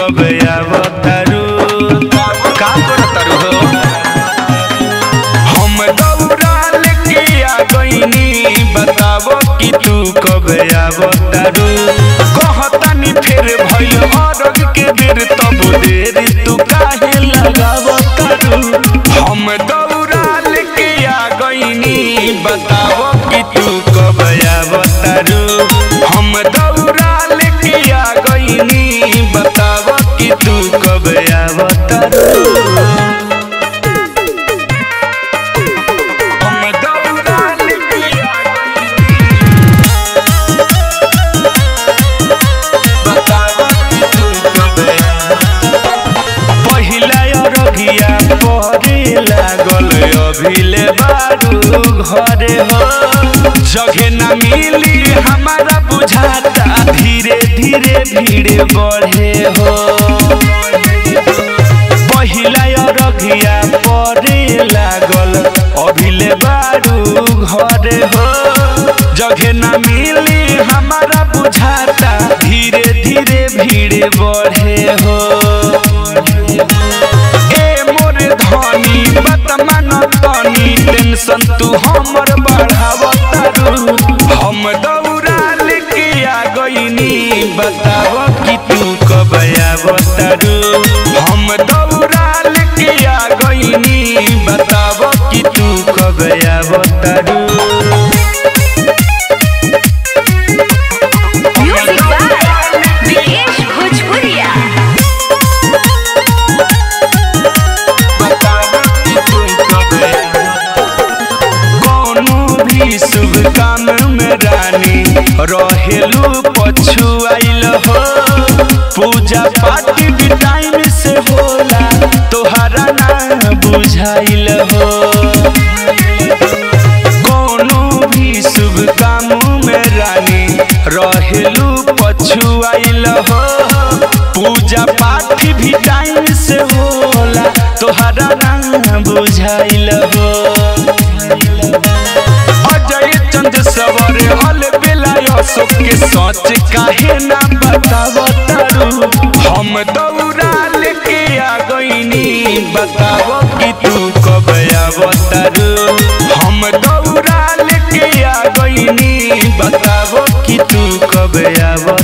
कब आवतारू का करतारू हो हम दौड़ा लेके आ गईनी बतावो कि तू कब आवतारू कहतानी फिर भइल अरग के बेर तब देर तू काहे लगावतारू हम दौड़ा लेके आ गईनी बतावो कि तू कब आवतारू हम दौड़ा लेके आ गईनी बतावो कि तू कब आवतारू हम दौड़ा लेके आ गईनी बतावो कि तू कब पहिला अरगिया परे लागल अभिले बारू घरे हो जगह न मिली हमारा बुझाता धीरे धीरे भीड़ बढ़े हो पहिला अरगिया परे लागल अभिले बारू घरे हो जगह न मिली हमारा बुझाता धीरे धीरे भीड़ बढ़े हो धनी बतमन तनी टेंशन तू हमर बढ़ावतारू हम दौड़ा लेके आ गईनी बतावो कि तू कब आवतारू हम दौड़ा लेके आ गईनी बतावो कि तू कब आवतारू शुभ काम में रानी रहेलू पछुआइल हो पूजा पाठ भी टाइम से होला तोहरा ना बुझाइल हो कोनो भी शुभ काम में रानी रहेलू पछुआइल हो पूजा पाठ भी टाइम से होला तोहरा ना बुझाइल हो सवारे हल बेला अशोक के सोच काहे ना बतावतारू हम दौड़ा लेके आ गईनी बतावो कि तू कब आवतारू हम दौड़ा लेके आ गईनी बतावो कि तू कब आवतारू।